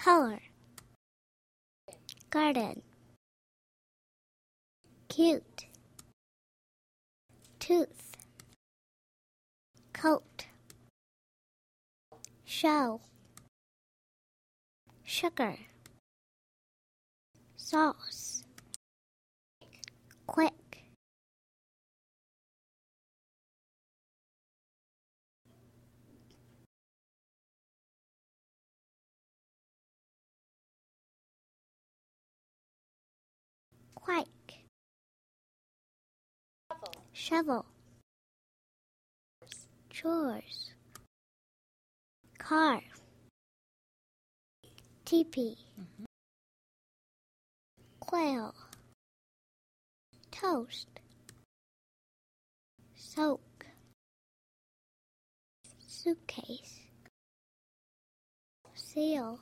color, garden, cute, tooth, coat, show, sugar, sauce, quick, quake, shovel, chores, car, teepee, quail, toast, soak, suitcase, seal,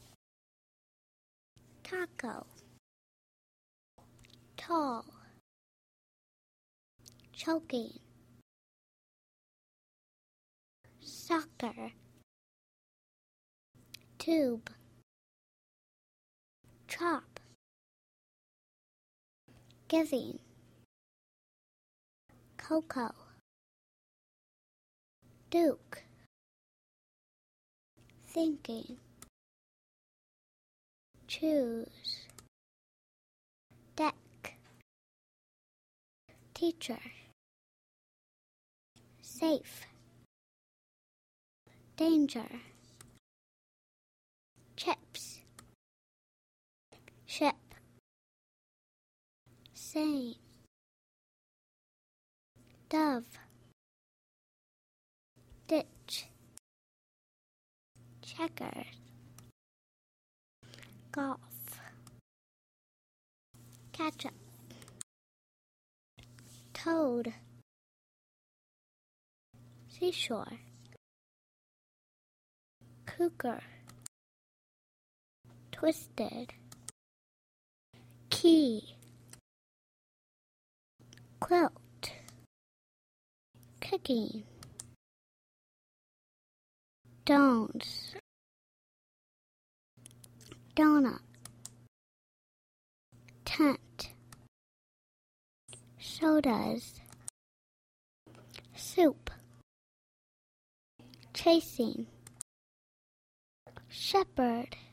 taco, tall, choking, soccer, tube, chop, giving, cocoa, duke, thinking, choose, deck, teacher, safe, danger, chips, ship, same, dove, ditch, checkers, golf, ketchup, toad, seashore, cougar, twisted, key, quilt, cooking, stones, donut, tent, sodas, soup, chasing, shepherd,